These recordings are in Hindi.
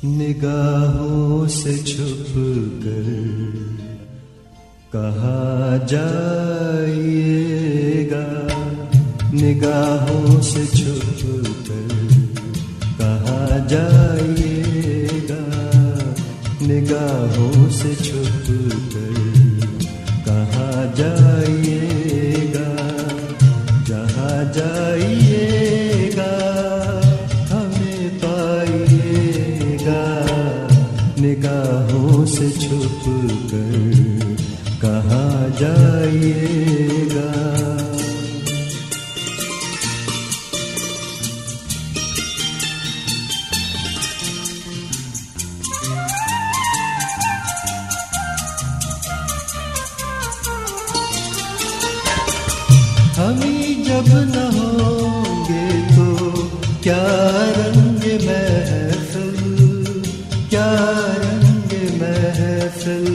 निगाहों से छुप कर कहाँ जाइएगा, निगाहों से छुप कर कहाँ जाइएगा, निगाहों से छुप कर कहाँ जाइएगा, जहाँ जाइएगा हमें पाइएगा, निगाहों से छुप कर कहाँ जाइएगा। हम जब न होंगे तो क्या रंग महफिल, क्या रंग महफिल,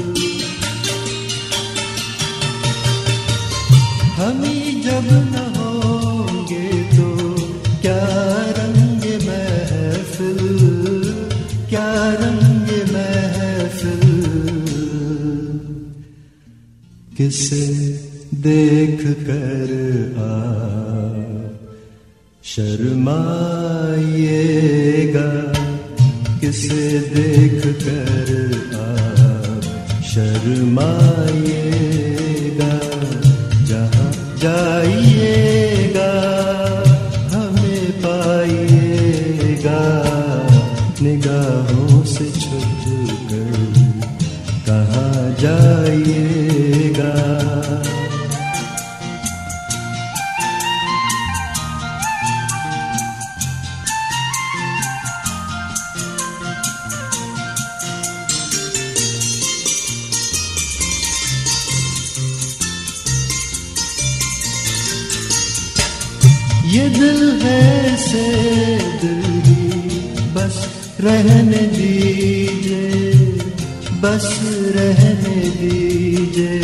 हम जब न होंगे तो क्या रंग महफिल, क्या रंग महफिल, किसे देख कर आप शर्माइएगा, किसे देख कर आप शर्माइएगा, जहाँ जाइएगा हमें पाइएगा, निगाहों से छुप कर कहाँ जाइएगा। ये दिल है से दिल ही बस रहने दीजिए, बस रहने दीजिए,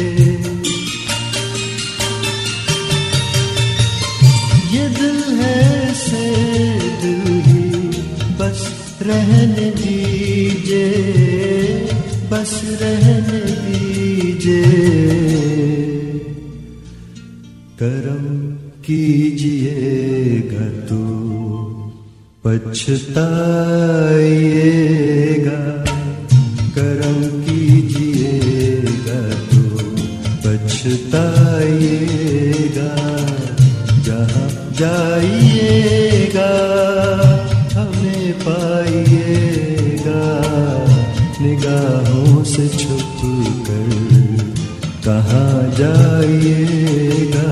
ये दिल है से दिल ही बस रहने दीजिए, बस रहने दीजिए, करम कीजिएगा तो पछताइएगा, करम कीजिएगा तो पछताइएगा, जहाँ जाइएगा हमें पाइएगा, निगाहों से छुप कर कहाँ जाइएगा।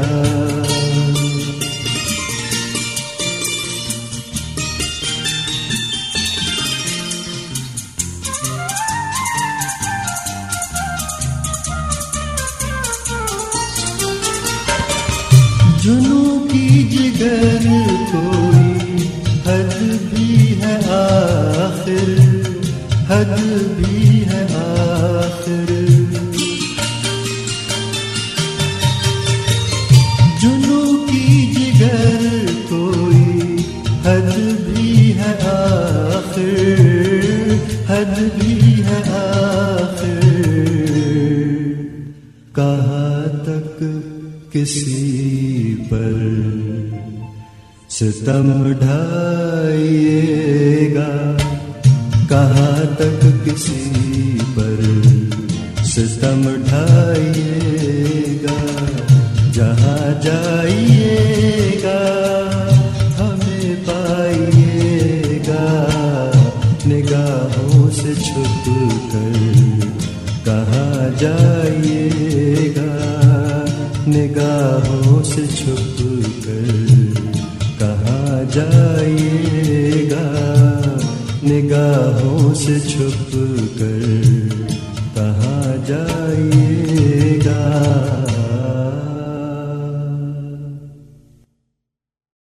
जुनू की जिगर कोई हद भी है आखिर, हद भी है आखिर, जुनू की जिगर कोई हद भी है आखिर, हद भी है आखिर, कहाँ तक किसी पर सितम ढाइएगा, कहाँ तक किसी पर सितम ढाइएगा, जहाँ जाइएगा हमें पाइएगा, निगाहों से छुप कर कहाँ जाइएगा, निगाहों से छुप कर कहाँ जाइएगा, निगाहों से छुप कर कहाँ जाइएगा।